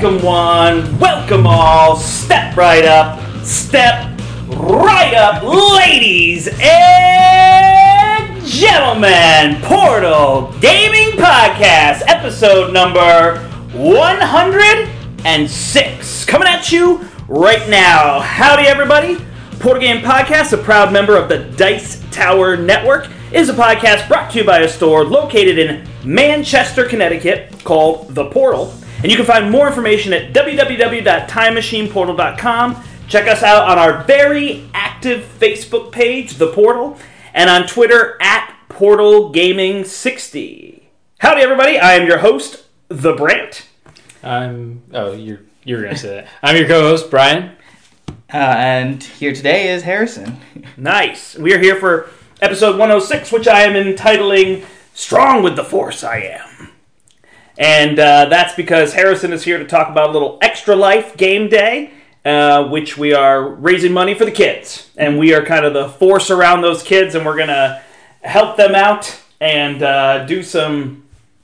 Welcome one, welcome all, step right up, ladies and gentlemen. Portal Gaming Podcast, episode number 106, coming at you right now. Howdy everybody. Portal Gaming Podcast, a proud member of the Dice Tower Network, is a podcast brought to you by a store located in Manchester, Connecticut, called The Portal. And you can find more information at www.timemachineportal.com. Check us out on our very active Facebook page, The Portal, and on Twitter at PortalGaming60. Howdy, everybody. I am your host, The Brant. You're going to say that. I'm your co-host, Brian. And here today is Harrison. Nice. We are here for episode 106, which I am entitling Strong with the Force I Am. And that's because Harrison is here to talk about a little Extra Life game day, which we are raising money for the kids. And we are kind of the force around those kids, and we're going to help them out and do some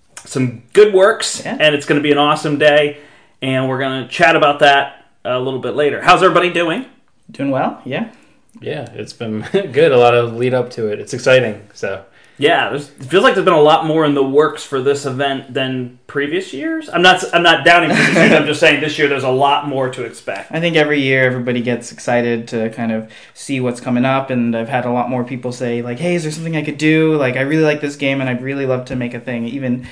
good works. Yeah. And it's going to be an awesome day. And we're going to chat about that a little bit later. How's everybody doing? Doing well, yeah. Yeah, it's been good. A lot of lead up to it. It's exciting, so... Yeah, it feels like there's been a lot more in the works for this event than previous years. I'm not downing previous years. I'm just saying this year there's a lot more to expect. I think every year everybody gets excited to kind of see what's coming up, and I've had a lot more people say, like, hey, is there something I could do? Like, I really like this game, and I'd really love to make a thing. Even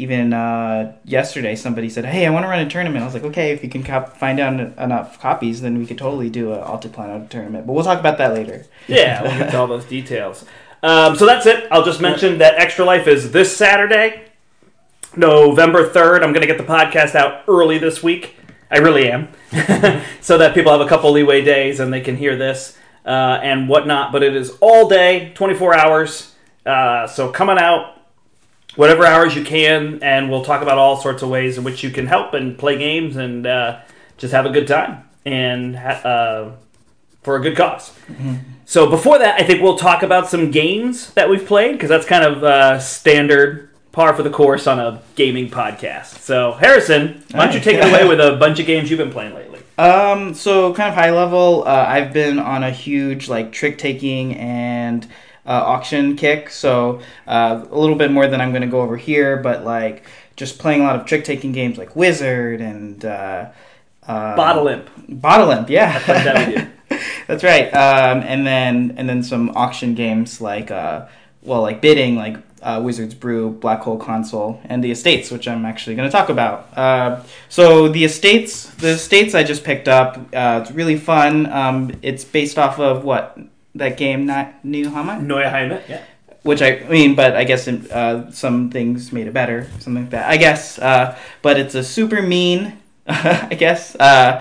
yesterday somebody said, hey, I want to run a tournament. I was like, okay, if you can find out enough copies, then we could totally do an Altiplano tournament. But we'll talk about that later. Yeah, we'll get to all those details. So that's it. I'll just mention that Extra Life is this Saturday, November 3rd. I'm going to get the podcast out early this week. I really am. So that people have a couple leeway days and they can hear this and whatnot. But it is all day, 24 hours. So come on out, whatever hours you can, and we'll talk about all sorts of ways in which you can help and play games and just have a good time and for a good cause. Mm-hmm. So before that, I think we'll talk about some games that we've played, because that's kind of standard par for the course on a gaming podcast. So Harrison, why don't you take it away with a bunch of games you've been playing lately? So kind of high level, I've been on a huge trick-taking and auction kick, so a little bit more than I'm going to go over here, but just playing a lot of trick-taking games like Wizard and... Bottle Imp. Yeah. That's what that we do. That's right. And then some auction games like bidding, Wizard's Brew, Black Hole Console, and the Estates, which I'm actually going to talk about. So the Estates I just picked up. It's really fun. It's based off of that game, Neue Heimat, yeah. Which but I guess some things made it better, something like that. I guess, but it's a super mean. I guess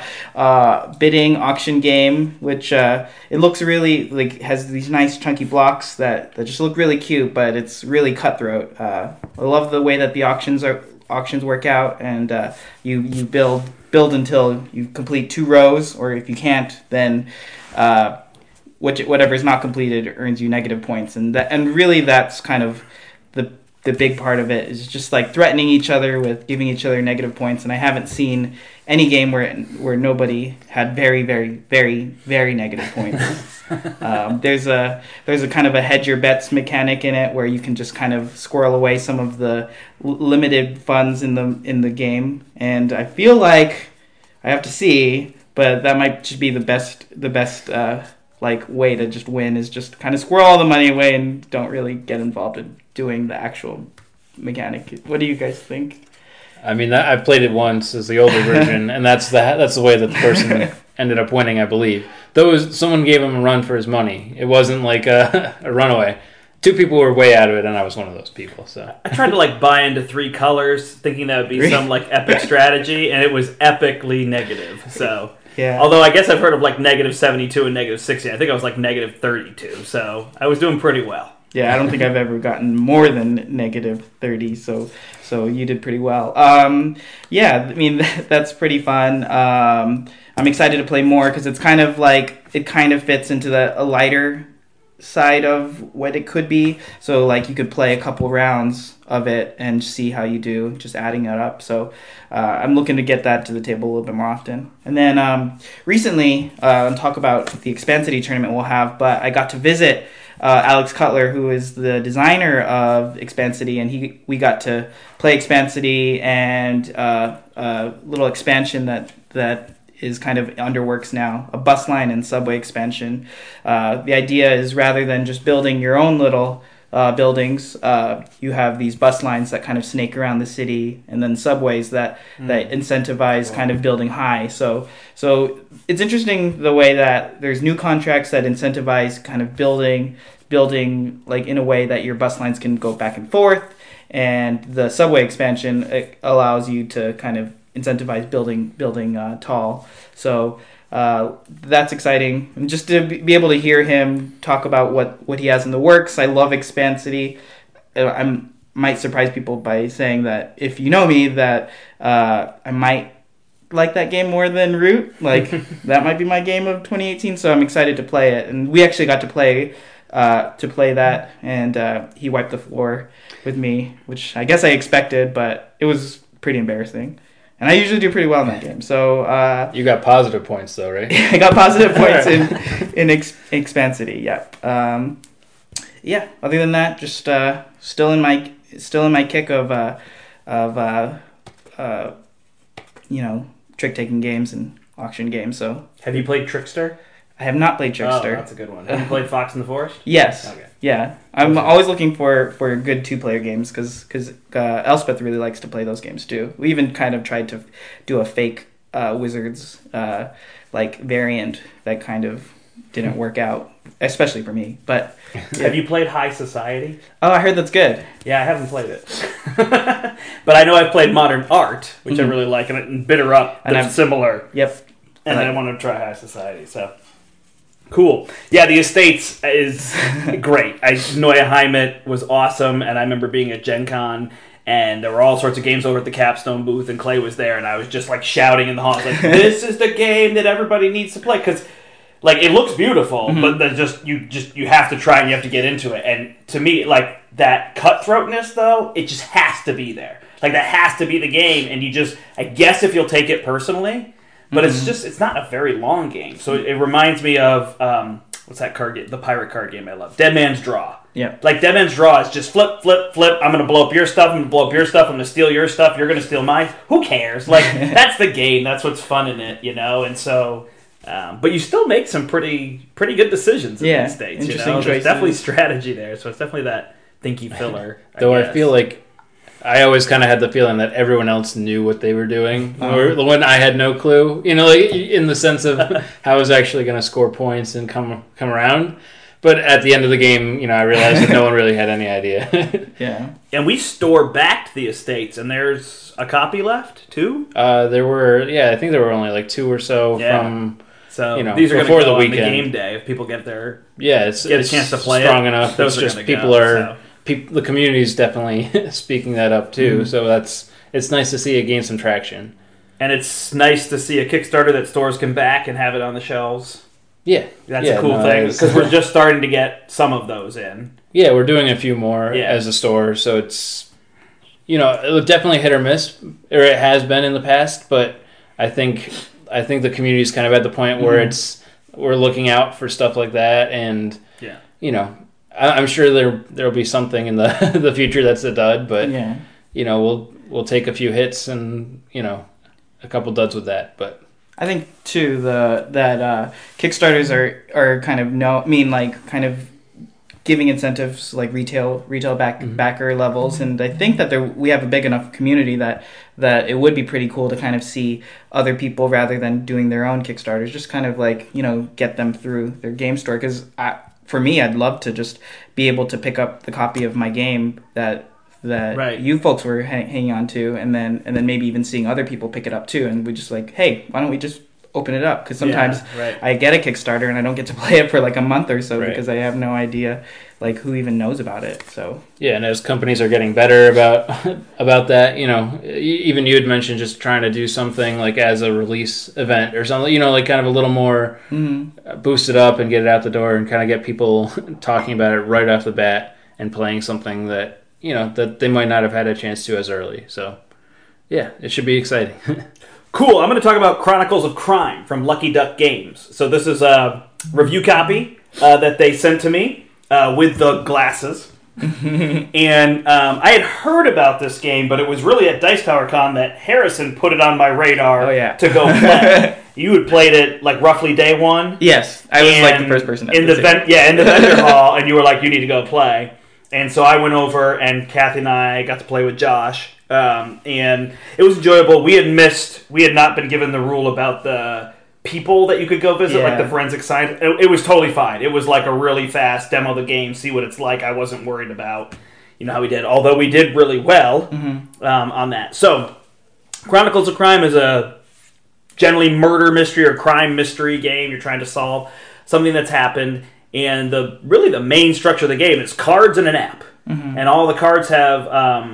bidding auction game, which it looks really has these nice chunky blocks that just look really cute, but it's really cutthroat. I love the way that the auctions work out, and you build until you complete 2 rows, or if you can't, then whatever is not completed earns you negative points, and really that's kind of the big part of it is just threatening each other with giving each other negative points, and I haven't seen any game where nobody had very, very, very, very negative points. There's a kind of a hedge your bets mechanic in it where you can just kind of squirrel away some of the limited funds in the game, and I feel like I have to see, but that might just be the best way to just win is just kind of squirrel all the money away and don't really get involved in doing the actual mechanic. What do you guys think? I mean, I played it once as the older version, and that's the way that the person ended up winning, I believe. Though someone gave him a run for his money. It wasn't like a runaway. 2 people were way out of it, and I was one of those people. So I tried to buy into 3 colors, thinking that would be some epic strategy, and it was epically negative. So. Yeah. Although I guess I've heard of negative 72 and negative 60. I think I was negative 32, so I was doing pretty well. Yeah, I don't think I've ever gotten more than negative 30, so you did pretty well. Yeah, I mean, that's pretty fun. I'm excited to play more because it's kind of it kind of fits into a lighter side of what it could be. So like you could play a couple rounds of it and see how you do, just adding it up. So I'm looking to get that to the table a little bit more often. And then recently, I'll talk about the Expansity tournament we'll have, but I got to visit Alex Cutler, who is the designer of Expansity, and we got to play Expansity and a little expansion that is kind of underworks now, a bus line and subway expansion. The idea is rather than just building your own little buildings, you have these bus lines that kind of snake around the city, and then subways that incentivize kind of building high. So it's interesting the way that there's new contracts that incentivize kind of building like in a way that your bus lines can go back and forth, and the subway expansion, it allows you to kind of incentivize building tall. So that's exciting. And just to be able to hear him talk about what he has in the works. I love Expansity. I might surprise people by saying that if you know me, that I might like that game more than Root. Like that might be my game of 2018. So I'm excited to play it. And we actually got to play that, and he wiped the floor with me, which I guess I expected, but it was pretty embarrassing. And I usually do pretty well in that game. So you got positive points though, right? I got positive points in Expansity. Yeah. Yeah. Other than that, just still in my kick of trick taking games and auction games. So Have you played Trickster? I have not played Trickster. Oh, that's a good one. Have you played Fox in the Forest? Yes. Okay. Yeah. I'm always looking for good 2-player games because Elspeth really likes to play those games too. We even kind of tried to do a fake Wizards like variant that kind of didn't work out, especially for me. But yeah. Have you played High Society? Oh, I heard that's good. Yeah, I haven't played it. But I know I've played Modern Art, which I really like, and Bitter Up, they're similar. Yep. And I want to try High Society, so... Cool. Yeah, the Estates is great. Neue Heimat was awesome, and I remember being at Gen Con, and there were all sorts of games over at the Capstone booth, and Clay was there, and I was just like shouting in the halls, like, this is the game that everybody needs to play, because like it looks beautiful, but there's you have to try and you have to get into it. And to me, like that cutthroatness though, it just has to be there. Like that has to be the game, and I guess if you'll take it personally. But it's not a very long game. So it reminds me of, what's that card game? The pirate card game I love. Dead Man's Draw. Yeah. Like Dead Man's Draw is just flip, flip, flip. I'm going to blow up your stuff. I'm going to blow up your stuff. I'm going to steal your stuff. You're going to steal mine. Who cares? Like, that's the game. That's what's fun in it, you know? And so, but you still make some pretty good decisions in these states, you know? There's definitely strategy there. So it's definitely that thinky filler. I feel like I always kind of had the feeling that everyone else knew what they were doing, or when I had no clue. You know, like in the sense of how I was actually going to score points and come around. But at the end of the game, you know, I realized that no one really had any idea. Yeah. And we store back the Estates, and there's a copy left too. There were, I think there were only like 2 or so from. So you know, these are before going to go the weekend. On the game day if people get their it's a chance to play strong it. enough. Those it's are just people are. The community is definitely speaking that up too, so it's nice to see it gain some traction. And it's nice to see a Kickstarter that stores can back and have it on the shelves. Yeah, that's a cool thing because we're just starting to get some of those in. Yeah, we're doing a few more as a store, so it's it'll definitely hit or miss, or it has been in the past. But I think the community is kind of at the point where we're looking out for stuff like that, and I'm sure there'll be something in the future that's a dud, but we'll take a few hits and a couple duds with that. But I think too that Kickstarters are kind of kind of giving incentives like retail backer levels, and I think that we have a big enough community that it would be pretty cool to kind of see other people rather than doing their own Kickstarters, just kind of like get them through their game store because. For me, I'd love to just be able to pick up the copy of my game that you folks were hanging on to, and then maybe even seeing other people pick it up too, and we just like, hey, why don't we just open it up, because sometimes right. I get a Kickstarter and I don't get to play it for like a month or so Right. because I have no idea like who even knows about it. So Yeah, and as companies are getting better about that, even you had mentioned just trying to do something like as a release event or something, like kind of a little more boost it up and get it out the door and kind of get people talking about it right off the bat and playing something that that they might not have had a chance to as early. So yeah, it should be exciting. Cool. I'm going to talk about Chronicles of Crime from Lucky Duck Games. So this is a review copy that they sent to me with the glasses. And I had heard about this game, but it was really at Dice Tower Con that Harrison put it on my radar to go play. You had played it like roughly day one. Yes, I was like the first person in the vendor hall, and you were like, you need to go play. And so I went over, and Kathy and I got to play with Josh. And it was enjoyable. We had not been given the rule about the people that you could go visit, like the forensic science. It was totally fine. It was like a really fast demo of the game, see what it's like. I wasn't worried about, how we did. Although we did really well on that. So, Chronicles of Crime is a generally murder mystery or crime mystery game. You're trying to solve something that's happened. And the main structure of the game is cards and an app. And all the cards have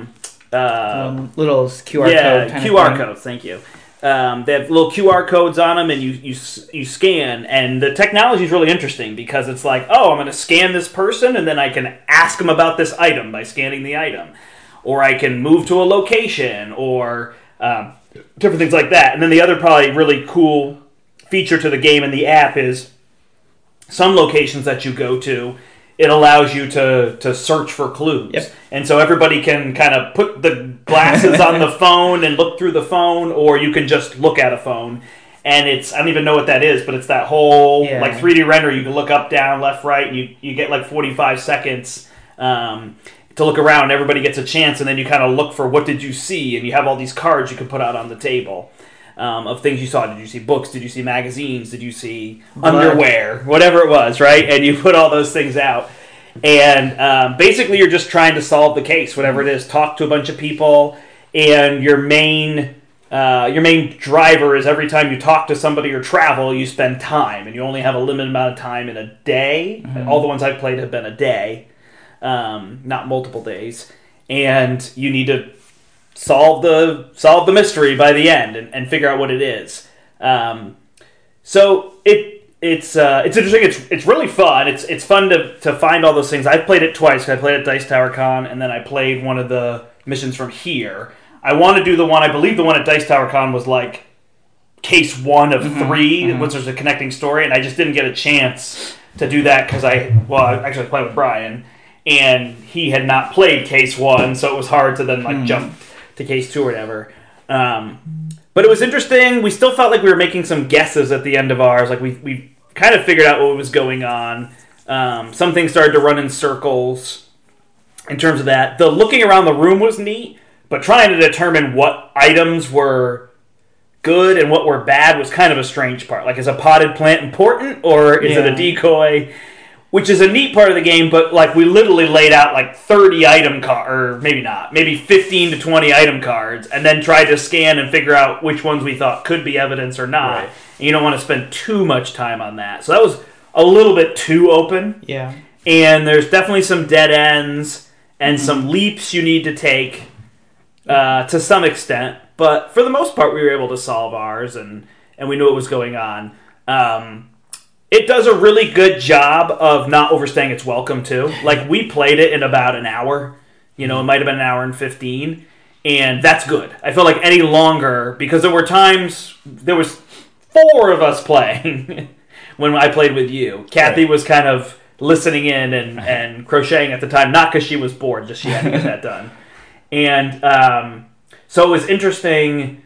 little QR code. QR codes. Thank you. They have little QR codes on them, and you scan. And the technology is really interesting because it's like, I'm going to scan this person, and then I can ask them about this item by scanning the item, or I can move to a location, or different things like that. And then the other probably really cool feature to the game and the app is some locations that you go to, it allows you to search for clues. Yep. And so everybody can kind of put the glasses on the phone and look through the phone, or you can just look at a phone. And I don't even know what that is, but it's that whole like 3D render. You can look up, down, left, right, and you get like 45 seconds to look around. And everybody gets a chance, and then you kind of look for what did you see, and you have all these cards you can put out on the table. Of things you saw. Did you see books? Did you see magazines? Did you see underwear? Whatever it was, right? And you put all those things out. And basically you're just trying to solve the case, whatever it is. Talk to a bunch of people. And your main driver is every time you talk to somebody or travel, you spend time. And you only have a limited amount of time in a day. All the ones I've played have been a day, not multiple days. And you need to solve the mystery by the end and figure out what it is. So it's interesting. It's really fun. It's fun to find all those things. I've played it twice. I played at Dice Tower Con, and then I played one of the missions from here. I want to do the one. I believe the one at Dice Tower Con was like case 1 of 3, which was a connecting story, and I just didn't get a chance to do that because I actually played with Brian, and he had not played case 1, so it was hard to then jump to case 2 or whatever. But it was interesting. We still felt like we were making some guesses at the end of ours. Like we kind of figured out what was going on. Some things started to run in circles in terms of that. The looking around the room was neat, but trying to determine what items were good and what were bad was kind of a strange part. Like, is a potted plant important, or is it a decoy? Which is a neat part of the game, but like we literally laid out like 30 item cards, or maybe not, maybe 15 to 20 item cards, and then tried to scan and figure out which ones we thought could be evidence or not. Right. And you don't want to spend too much time on that. So that was a little bit too open. Yeah. And there's definitely some dead ends and some leaps you need to take to some extent. But for the most part, we were able to solve ours, and we knew what was going on. It does a really good job of not overstaying its welcome, too. Like, we played it in about an hour. It might have been an hour and 15. And that's good. I feel like any longer, because there was 4 of us playing when I played with you. Kathy was kind of listening in and crocheting at the time. Not because she was bored, just she had to get that done. And so it was interesting.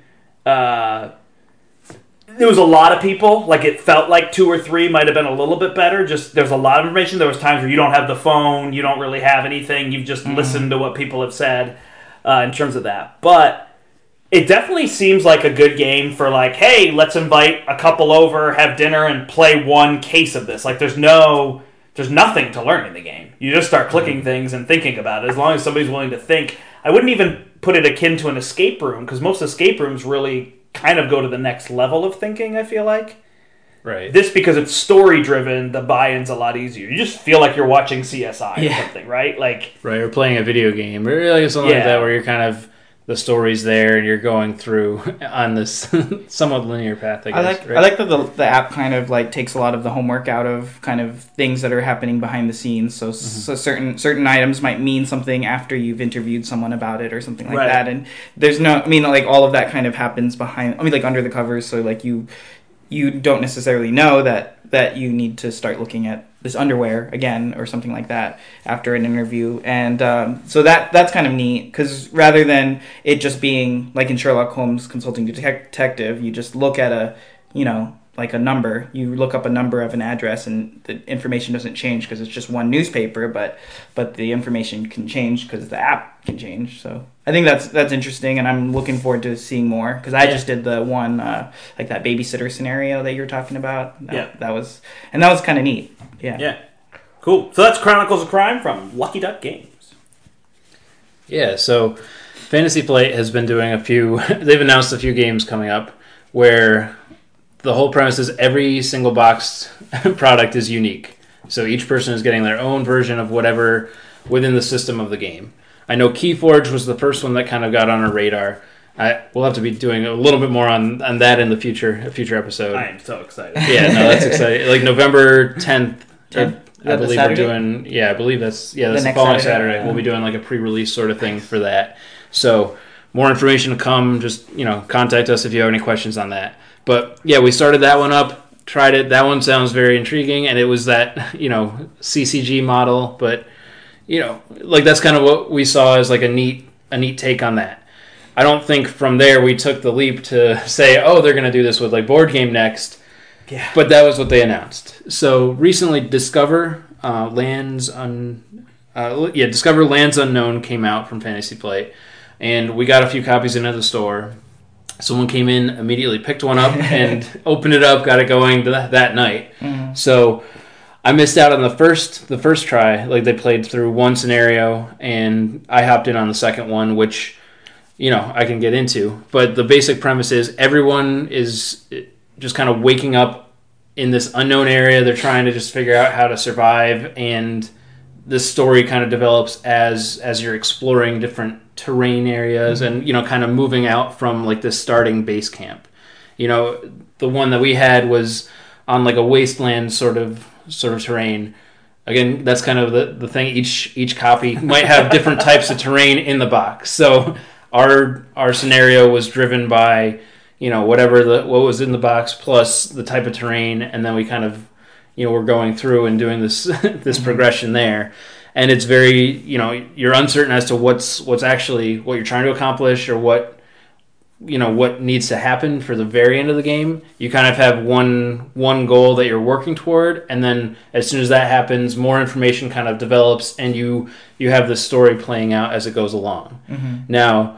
There was a lot of people. Like, it felt like 2 or 3 might have been a little bit better. Just there's a lot of information. There was times where you don't have the phone, you don't really have anything. You've just listened to what people have said in terms of that. But it definitely seems like a good game for like, hey, let's invite a couple over, have dinner, and play one case of this. Like, there's nothing to learn in the game. You just start clicking things and thinking about it. As long as somebody's willing to think. I wouldn't even put it akin to an escape room, because most escape rooms really kind of go to the next level of thinking, I feel like. Right. This, because it's story-driven, the buy-in's a lot easier. You just feel like you're watching CSI or something, right? Like, right, or playing a video game, or like something like that, where you're kind of, the story's there, and you're going through on this somewhat linear path, I guess. I like that the app kind of like takes a lot of the homework out of kind of things that are happening behind the scenes. So certain items might mean something after you've interviewed someone about it or something like that. And there's like all of that kind of happens like under the covers. So like you don't necessarily know that you need to start looking at this underwear again or something like that after an interview. And so that's kind of neat, because rather than it just being like in Sherlock Holmes Consulting Detective, you just look at like a number. You look up a number of an address, and the information doesn't change because it's just one newspaper, but the information can change because the app can change. So I think that's interesting, and I'm looking forward to seeing more, because I just did the one like that babysitter scenario that you were talking about. That was kind of neat. Yeah. Cool. So that's Chronicles of Crime from Lucky Duck Games. Yeah. So Fantasy Flight has been doing they've announced a few games coming up where the whole premise is every single boxed product is unique. So each person is getting their own version of whatever within the system of the game. I know Keyforge was the first one that kind of got on our radar. We'll have to be doing a little bit more on that in a future episode. I am so excited. Yeah, no, that's exciting. Like November 10th, I believe we're Saturday? doing. Yeah, I believe that's the next following Saturday. Saturday. We'll be doing like a pre-release sort of thing for that. So more information to come. Just contact us if you have any questions on that. But yeah, we started that one up, tried it. That one sounds very intriguing, and it was that CCG model, but like that's kind of what we saw as like a neat take on that. I don't think from there we took the leap to say, oh, they're going to do this with like board game next. Yeah. But that was what they announced. So recently, Discover Lands Unknown came out from Fantasy Flight, and we got a few copies into the store. Someone came in, immediately picked one up, and opened it up, got it going that night. Mm-hmm. So I missed out on the first try. Like, they played through one scenario, and I hopped in on the second one, which I can get into. But the basic premise is everyone is just kind of waking up in this unknown area. They're trying to just figure out how to survive, and this story kind of develops as you're exploring different terrain areas, and kind of moving out from like this starting base camp. The one that we had was on like a wasteland sort of terrain. Again, that's kind of the thing. Each copy might have different types of terrain in the box. So our scenario was driven by what was in the box plus the type of terrain, and then we kind of we're going through and doing this this progression there. And it's very, you're uncertain as to what's actually what you're trying to accomplish, or what needs to happen for the very end of the game. You kind of have one goal that you're working toward, and then as soon as that happens, more information kind of develops, and you have the story playing out as it goes along. Mm-hmm. Now,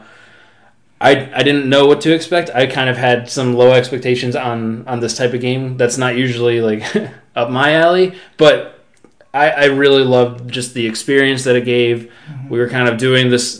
I didn't know what to expect. I kind of had some low expectations on this type of game. That's not usually like up my alley, but I really loved just the experience that it gave. Mm-hmm. We were kind of doing this,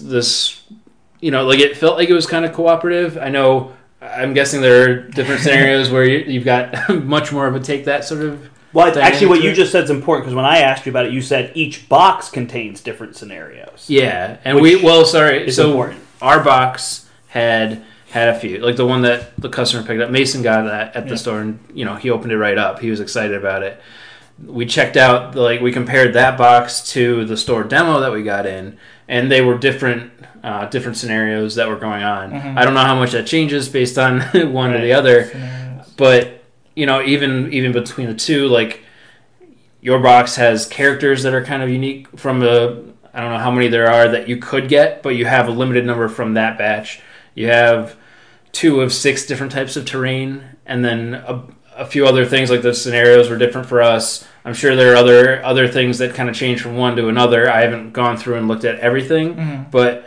like it felt like it was kind of cooperative. I'm guessing there are different scenarios where you've got much more of a take that sort of. Well, actually, what you just said is important, because when I asked you about it, you said each box contains different scenarios. Yeah, and is important. Our box had a few, like the one that the customer picked up. Mason got that at the store, and he opened it right up. He was excited about it. We checked out, we compared that box to the store demo that we got in, and they were different scenarios that were going on. Mm-hmm. I don't know how much that changes based on one or the other, but even between the two, like your box has characters that are kind of unique from I don't know how many there are that you could get, but you have a limited number from that batch. You have 2 of 6 different types of terrain, and then a few other things, like the scenarios were different for us. I'm sure there are other things that kind of change from one to another. I haven't gone through and looked at everything, mm-hmm. but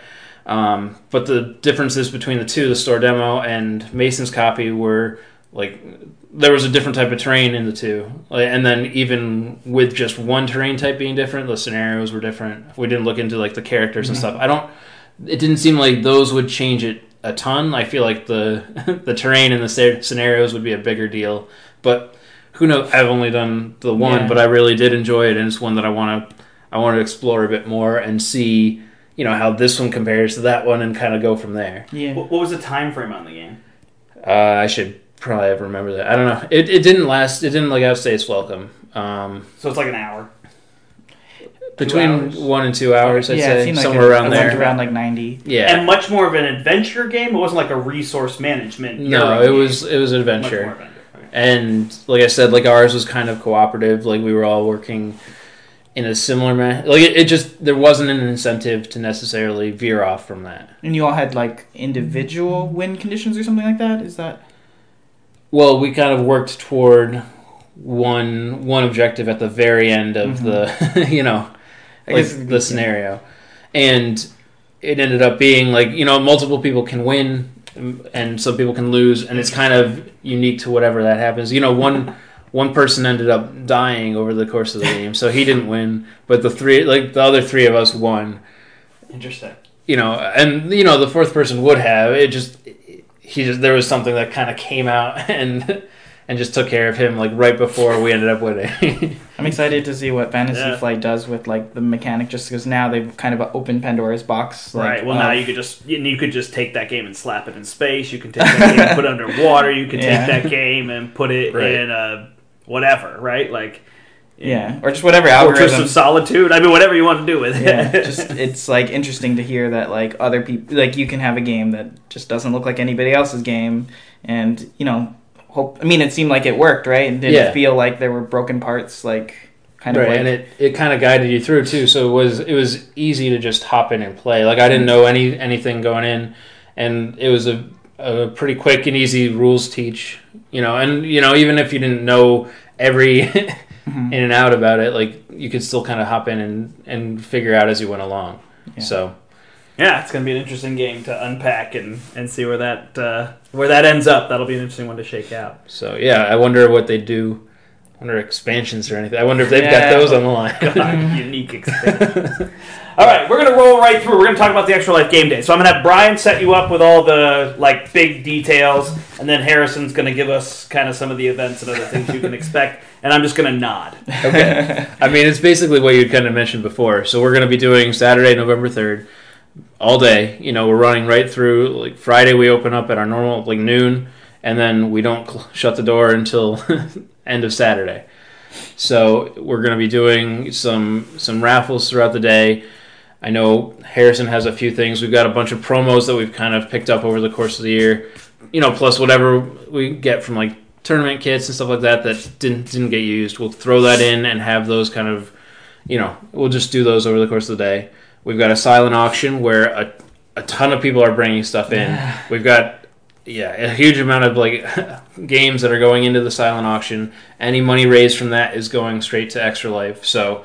the differences between the two, the store demo and Mason's copy, were like there was a different type of terrain in the two, and then even with just one terrain type being different, the scenarios were different. We didn't look into like the characters mm-hmm. and stuff. It didn't seem like those would change it a ton. I feel like the the terrain and the scenarios would be a bigger deal, but who knows? I've only done the one, but I really did enjoy it, and it's one that I want to explore a bit more and see, how this one compares to that one, and kind of go from there. Yeah. What was the time frame on the game? I should probably remember that. I don't know. It didn't last. It didn't outstay its welcome. So it's like an hour. Between 1 and 2 hours, I'd say, like somewhere around there. Around like 90. Yeah, and much more of an adventure game. It wasn't like a resource management. No, it was an adventure. Much more adventure. Okay. And like I said, like ours was kind of cooperative. Like we were all working in a similar manner. Like it just there wasn't an incentive to necessarily veer off from that. And you all had like individual win conditions or something like that. Is that? Well, we kind of worked toward one objective at the very end of the the scenario, and it ended up being like multiple people can win and some people can lose, and it's kind of unique to whatever that happens. One person ended up dying over the course of the game, so he didn't win, but the other three of us won. Interesting. And the fourth person would have. There was something that kind of came out and just took care of him like right before we ended up winning. I'm excited to see what Fantasy Flight does with like the mechanic, just because now they've kind of opened Pandora's box. Right. Well, now you could just take that game and slap it in space. You can take that game and put it underwater. You can take that game and put it in whatever. Right. Like. Or just whatever algorithm. Fortress of Solitude. I mean, whatever you want to do with it. Yeah, it's like interesting to hear that like other people, like you can have a game that just doesn't look like anybody else's game, and it seemed like it worked, right? And didn't feel like there were broken parts, like kind of right. And it kind of guided you through too, so it was easy to just hop in and play. Like I didn't know anything going in, and it was a pretty quick and easy rules teach. And even if you didn't know every in and out about it, like you could still kind of hop in and figure out as you went along. Yeah. So. Yeah, it's going to be an interesting game to unpack and see where that ends up. That'll be an interesting one to shake out. So, yeah, I wonder what they do. I wonder expansions or anything. I wonder if they've got those on the line. God, unique expansions. All right, we're going to roll right through. We're going to talk about the Extra Life Game Day. So I'm going to have Brian set you up with all the big details, and then Harrison's going to give us kind of some of the events and other things you can expect, and I'm just going to nod. Okay. I mean, it's basically what you kind of mentioned before. So we're going to be doing Saturday, November 3rd. All day, we're running right through. Like Friday, we open up at our normal noon, and then we don't shut the door until end of Saturday. So we're going to be doing some raffles throughout the day. I know Harrison has a few things. We've got a bunch of promos that we've kind of picked up over the course of the year. Plus whatever we get from like tournament kits and stuff like that didn't get used. We'll throw that in and have those kind of, we'll just do those over the course of the day. We've got a silent auction where a ton of people are bringing stuff in. We've got a huge amount of games that are going into the silent auction. Any money raised from that is going straight to Extra Life. So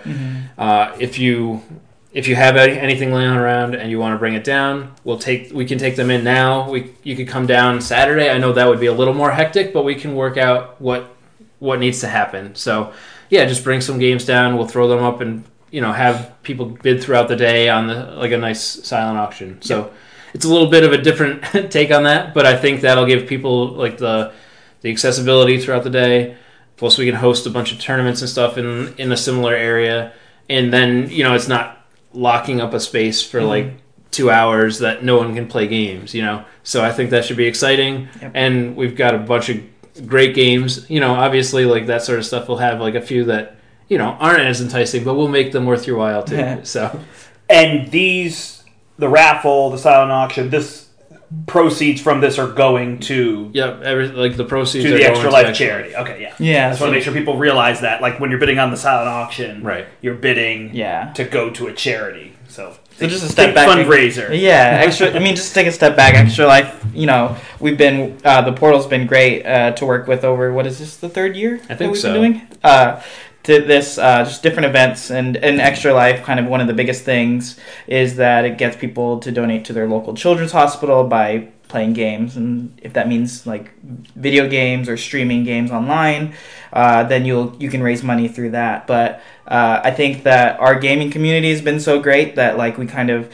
if you have anything laying around and you want to bring it down, we can take them in now. You could come down Saturday. I know that would be a little more hectic, but we can work out what needs to happen. So just bring some games down. We'll throw them up and have people bid throughout the day on a nice silent auction. So it's a little bit of a different take on that, but I think that'll give people the accessibility throughout the day. Plus, we can host a bunch of tournaments and stuff in a similar area, and then it's not locking up a space for 2 hours that no one can play games. So I think that should be exciting, and we've got a bunch of great games. Obviously, that sort of stuff. We'll have a few that aren't as enticing, but we'll make them worth your while too. So, and the raffle, the silent auction, this proceeds from this are going to the proceeds to are the going Extra to Life charity. Okay, yeah. I just want to make sure people realize that, when you're bidding on the silent auction, right, you're bidding to go to a charity. So just a step back, fundraiser. Just take a step back. Extra Life, we've been the portal's been great to work with over. What is this, the third year? I think we've so. Been doing to this just different events, and Extra Life, kind of one of the biggest things is that it gets people to donate to their local children's hospital by playing games, and if that means video games or streaming games online, then you can raise money through that. But I think that our gaming community has been so great that we kind of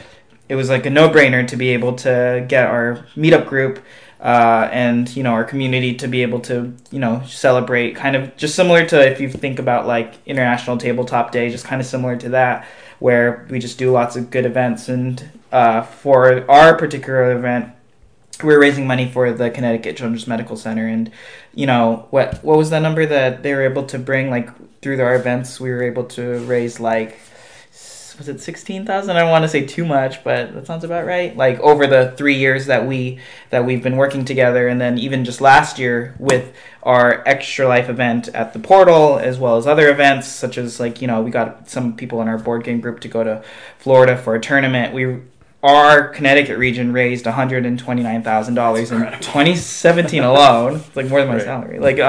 it was like a no-brainer to be able to get our meetup group and our community to be able to celebrate, kind of just similar to if you think about like International Tabletop Day, just kind of similar to that, where we just do lots of good events. And for our particular event, we're raising money for the Connecticut Children's Medical Center. And what was the number that they were able to bring, like through our events? We were able to raise like, was it 16,000? I don't want to say too much, but that sounds about right. Like over the 3 years that we've been working together, and then even just last year with our Extra Life event at the Portal, as well as other events such as like we got some people in our board game group to go to Florida for a tournament. Our Connecticut region raised $129,000 in 2017 alone. It's like more than my salary. Like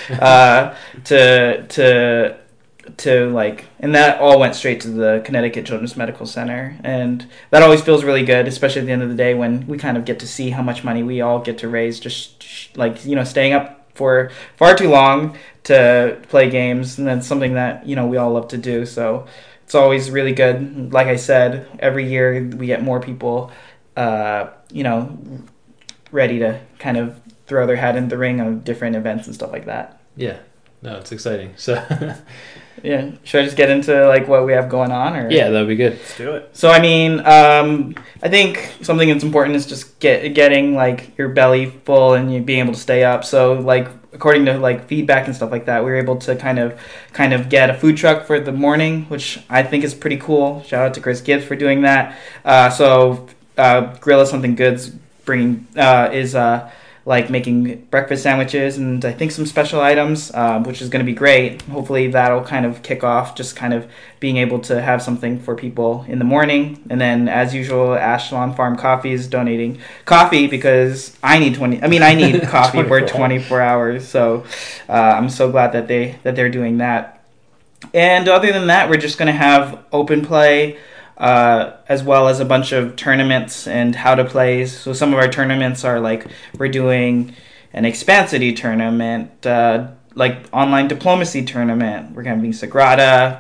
to like, and that all went straight to the Connecticut Children's Medical Center, and that always feels really good, especially at the end of the day when we kind of get to see how much money we all get to raise, just like staying up for far too long to play games, and that's something that we all love to do. So it's always really good. Like I said, every year we get more people ready to kind of throw their hat in the ring of different events and stuff like that. Yeah, no, it's exciting. So yeah, should I just get into like what we have going on? Or yeah, that'd be good. Let's do it. So I mean, I think something that's important is just getting like your belly full and you being able to stay up. So like according to like feedback and stuff like that, we were able to kind of get a food truck for the morning, which I think is pretty cool. Shout out to Chris Gibbs for doing that. So Gorilla Something Good's bringing is like making breakfast sandwiches and I think some special items, which is going to be great. Hopefully that'll kind of kick off just kind of being able to have something for people in the morning. And then as usual, Ashlon Farm Coffee is donating coffee because I need coffee for 24 hours. So I'm so glad that they're doing that. And other than that, we're just going to have open play, as well as a bunch of tournaments and how to plays. So some of our tournaments are like we're doing an Expansity tournament, like online diplomacy tournament. We're having Sagrada,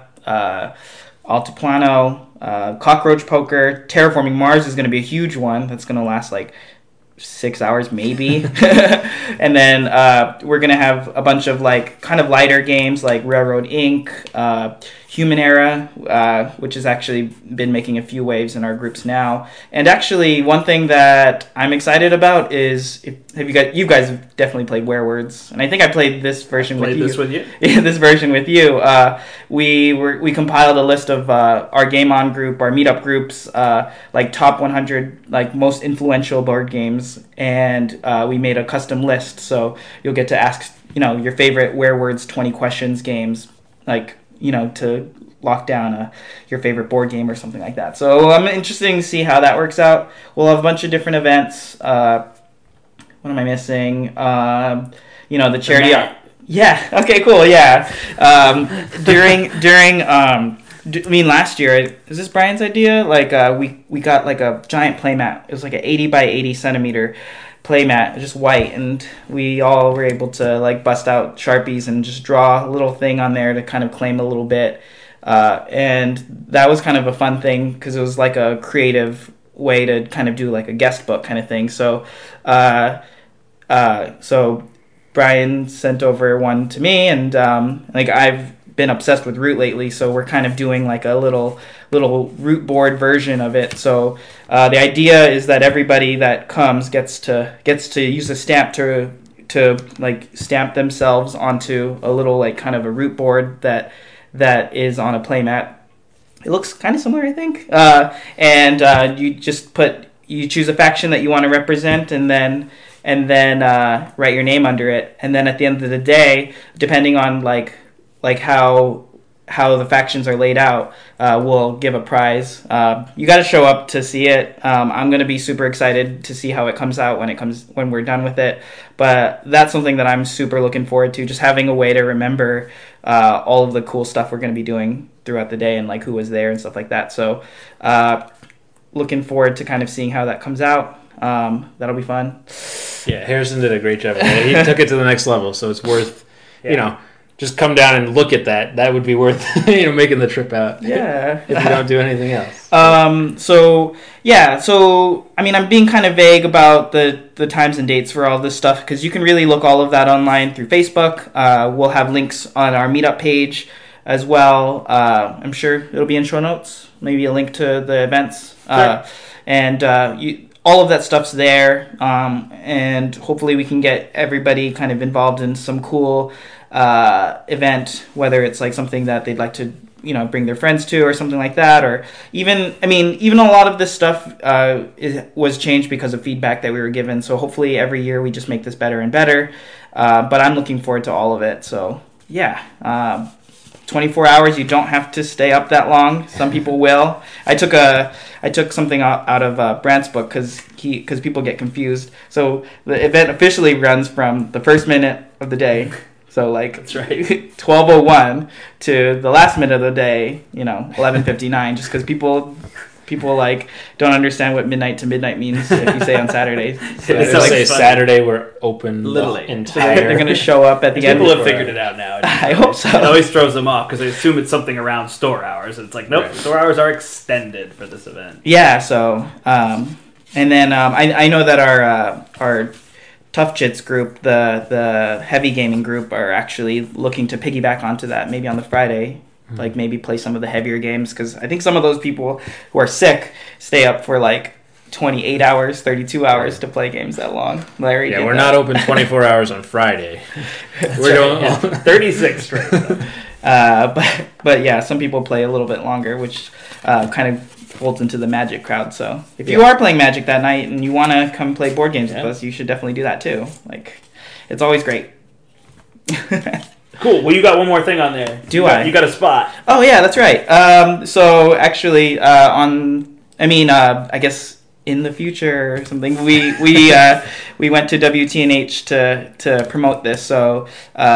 Altiplano, Cockroach Poker. Terraforming Mars is going to be a huge one. That's going to last like 6 hours maybe. And then we're going to have a bunch of like kind of lighter games like Railroad Inc., Human Era, which has actually been making a few waves in our groups now. And actually one thing that I'm excited about is you guys have definitely played Werewords, and I think I played this version with you. Yeah, this version with you. We compiled a list of our Game On group, our meetup groups, like top 100 like most influential board games, and we made a custom list. So you'll get to ask your favorite Werewords 20 questions games, like to lock down your favorite board game or something like that. So I'm interested to see how that works out. We'll have a bunch of different events. What am I missing? The charity. Yeah. Okay. Cool. Yeah. Last year, is this Brian's idea? Like, we got like a giant playmat. It was like an 80 by 80 centimeter playmat, just white, and we all were able to like bust out Sharpies and just draw a little thing on there to kind of claim a little bit. And that was kind of a fun thing because it was like a creative way to kind of do like a guest book kind of thing. So, so Brian sent over one to me, and like I've been obsessed with Root lately, so we're kind of doing like a little Root board version of it. So the idea is that everybody that comes gets to use a stamp to like stamp themselves onto a little like kind of a Root board that is on a playmat. It looks kind of similar, I think. And you choose a faction that you want to represent, and then write your name under it. And then at the end of the day, depending on like how the factions are laid out, we'll give a prize. You got to show up to see it. I'm going to be super excited to see how it comes out when we're done with it. But that's something that I'm super looking forward to, just having a way to remember all of the cool stuff we're going to be doing throughout the day and like who was there and stuff like that. So looking forward to kind of seeing how that comes out. That'll be fun. Yeah, Harrison did a great job. He took it to the next level, so it's worth, just come down and look at that. That would be worth making the trip out. Yeah. If you don't do anything else. So I mean, I'm being kind of vague about the times and dates for all this stuff because you can really look all of that online through Facebook. We'll have links on our meetup page as well. I'm sure it'll be in show notes. Maybe a link to the events. And all of that stuff's there. And hopefully we can get everybody kind of involved in some cool event, whether it's like something that they'd like to bring their friends to or something like that, or even a lot of this stuff was changed because of feedback that we were given. So hopefully every year we just make this better and better. But I'm looking forward to all of it. So yeah, 24 hours. You don't have to stay up that long. Some people will. I took something out of Brant's book because people get confused. So the event officially runs from the first minute of the day. So like that's right, 12:01 to the last minute of the day, 11:59, just because people like don't understand what midnight to midnight means if you say on Saturdays. So say Saturday we're open literally entire. They're going to show up at the end. People have figured it out now. I hope so. It always throws them off because they assume it's something around store hours. And it's like, nope, store hours are extended for this event. Yeah. So, and then I know that our Tough Chits group, the heavy gaming group, are actually looking to piggyback onto that maybe on the Friday. Like maybe play some of the heavier games because I think some of those people who are sick stay up for like 28 hours, 32 hours to play games that long. Larry, yeah, we're not open 24 hours on Friday. We're doing 36 straight. But yeah, some people play a little bit longer, which kind of folds into the Magic crowd. So if you are playing Magic that night and you want to come play board games with us, you should definitely do that too. Like, it's always great. Cool. Well, you got one more thing on there. You got a spot. Oh yeah, that's right. So actually, I guess in the future or something, we went to WTNH to promote this. So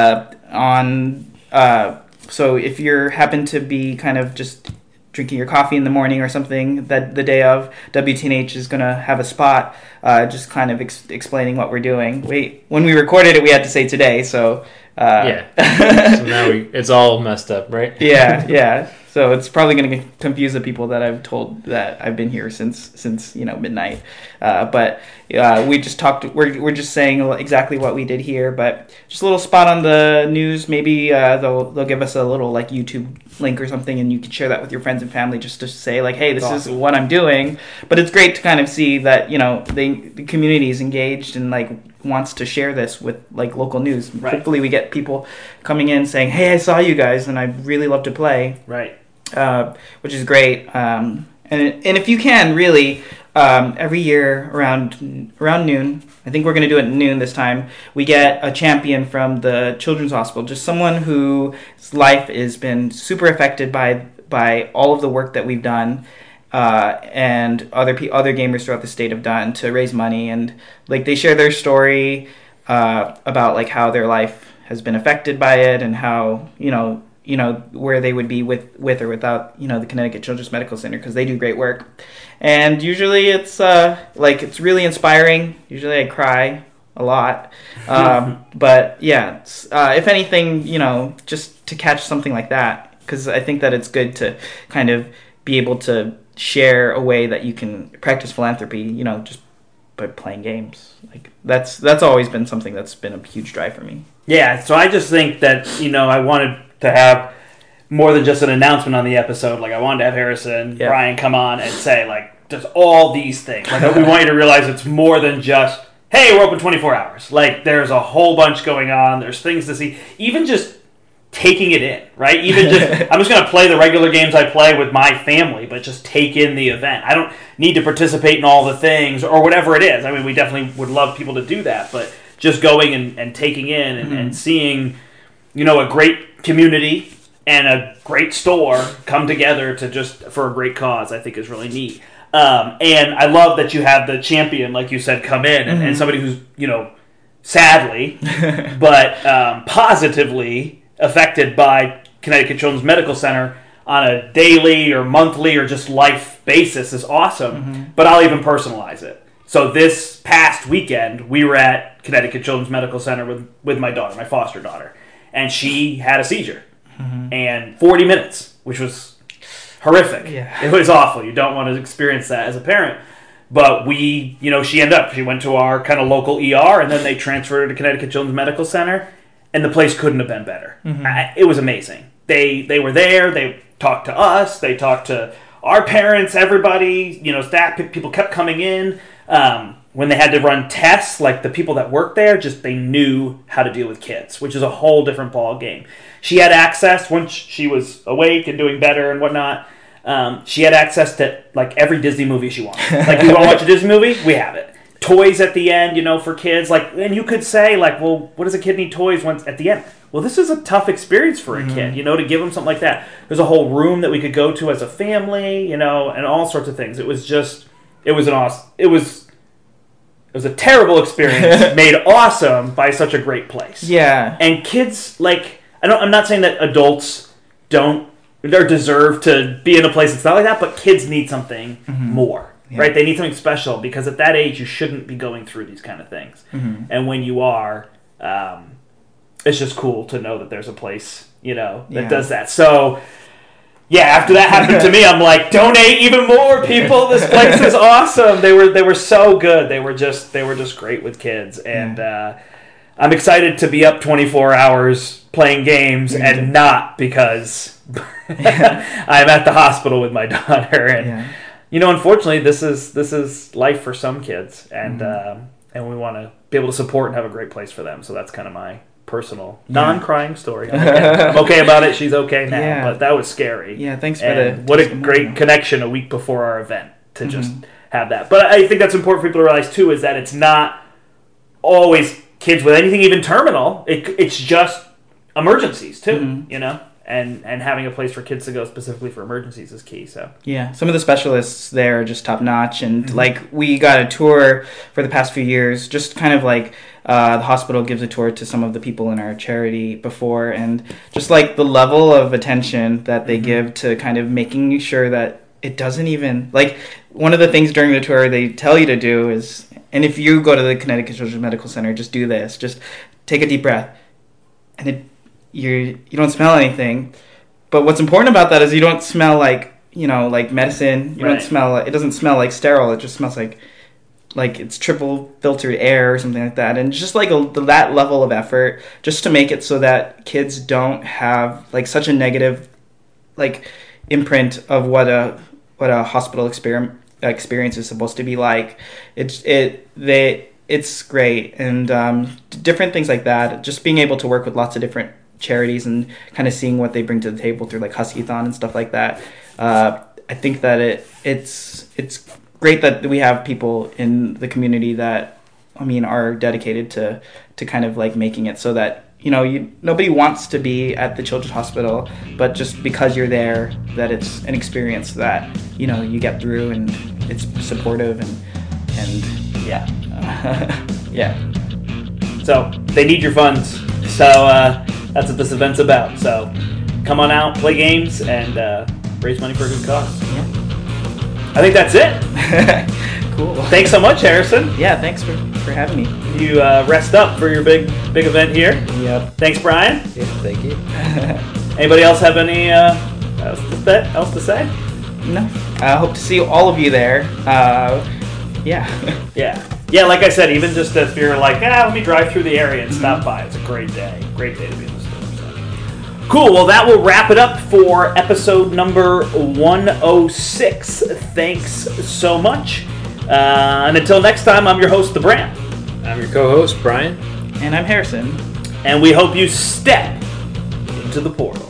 so if you happen to be kind of just drinking your coffee in the morning or something, that the day of, WTNH is going to have a spot just kind of explaining what we're doing. When we recorded it, we had to say today, so... So now it's all messed up, right? Yeah. So it's probably going to confuse the people that I've told that I've been here since midnight. But we just talked. We're just saying exactly what we did here, but just a little spot on the news. Maybe they'll give us a little like YouTube link or something, and you can share that with your friends and family just to say like, hey, this is what I'm doing. But it's great to kind of see that the community is engaged and like wants to share this with like local news. Right. Hopefully we get people coming in saying, hey, I saw you guys and I'd really love to play. Right. Which is great. And if you can, really, every year around noon, I think we're going to do it at noon this time, we get a champion from the Children's Hospital, just someone whose life has been super affected by all of the work that we've done. And other gamers throughout the state have done to raise money, and like they share their story about like how their life has been affected by it, and how where they would be with or without the Connecticut Children's Medical Center, because they do great work. And usually it's it's really inspiring. Usually I cry a lot, but yeah, if anything, just to catch something like that, because I think that it's good to kind of be able to share a way that you can practice philanthropy, just by playing games. Like that's always been something that's been a huge drive for me. Yeah, so I just think that, I wanted to have more than just an announcement on the episode. Like I wanted to have Harrison, Brian come on and say like, there's all these things. Like we want you to realize it's more than just, hey, we're open 24 hours. Like there's a whole bunch going on. There's things to see. Even just taking it in, right? Even just, I'm just going to play the regular games I play with my family, but just take in the event. I don't need to participate in all the things or whatever it is. I mean, we definitely would love people to do that, but just going and taking in and seeing, a great community and a great store come together for a great cause, I think is really neat. And I love that you have the champion, like you said, come in and somebody who's, sadly, but positively affected by Connecticut Children's Medical Center on a daily or monthly or just life basis is awesome. But I'll even personalize it. So this past weekend, we were at Connecticut Children's Medical Center with my daughter, my foster daughter. and she had a seizure. And 40 minutes, which was horrific. Yeah. It was awful. You don't want to experience that as a parent. But she went to our kind of local ER, and then they transferred her to Connecticut Children's Medical Center, and the place couldn't have been better. It was amazing. They were there. They talked to us. They talked to our parents, everybody, staff, people kept coming in. When they had to run tests, like the people that worked there, they knew how to deal with kids, which is a whole different ball game. She had access, once she was awake and doing better and whatnot, she had access to like every Disney movie she wanted. Like, you want to watch a Disney movie? We have it. Toys at the end, for kids. Like, and you could say, like, well, what does a kid need toys once at the end? Well, this is a tough experience for a kid, to give them something like that. There's a whole room that we could go to as a family, and all sorts of things. It was a terrible experience made awesome by such a great place. Yeah. And kids, like, I'm not saying that adults don't or deserve to be in a place that's not like that, but kids need something more, right? They need something special, because at that age you shouldn't be going through these kind of things. And when you are, it's just cool to know that there's a place, that does that. So, yeah, after that happened to me, I'm like, donate even more, people. This place is awesome. They were so good. They were just great with kids, and I'm excited to be up 24 hours playing games, and not because I'm at the hospital with my daughter. And unfortunately, this is life for some kids, and we want to be able to support and have a great place for them. So that's kind of my personal non-crying story. I'm okay about it. She's okay now, but that was scary. Yeah, thanks for what a great connection a week before our event to just have that. But I think that's important for people to realize too, is that it's not always kids with anything even terminal. It's just emergencies too, and having a place for kids to go specifically for emergencies is key. So yeah, some of the specialists there are just top notch, and like we got a tour for the past few years, just kind of like the hospital gives a tour to some of the people in our charity before, and just like the level of attention that they give to kind of making sure that it doesn't even, like, one of the things during the tour they tell you to do is, and if you go to the Connecticut Children's Medical Center, just do this, just take a deep breath, and you don't smell anything, but what's important about that is you don't smell like like medicine. You don't smell, it doesn't smell like sterile. It just smells like it's triple filtered air or something like that. And just like that level of effort just to make it so that kids don't have like such a negative like imprint of what a hospital experience is supposed to be like. It's great, and different things like that. Just being able to work with lots of different charities and kind of seeing what they bring to the table through like Husky-thon and stuff like that. I think that it's great that we have people in the community that are dedicated to kind of like making it so that nobody wants to be at the children's hospital, but just because you're there, that it's an experience that you get through, and it's supportive, and yeah. Yeah. So they need your funds. So that's what this event's about. So come on out, play games, and raise money for a good cause. Yeah. I think that's it. Cool. Thanks so much, Harrison. Yeah, thanks for having me. You rest up for your big event here. Yep. Thanks, Brian. Yeah, thank you. Anybody else have any else to say? No. I hope to see all of you there. Yeah. Yeah, like I said, even just if you're like, let me drive through the area and stop by, it's a great day. Great day to be in the store. So. Cool, well, that will wrap it up for episode number 106. Thanks so much. And until next time, I'm your host, The Brand. I'm your co-host, Brian. And I'm Harrison. And we hope you step into the portal.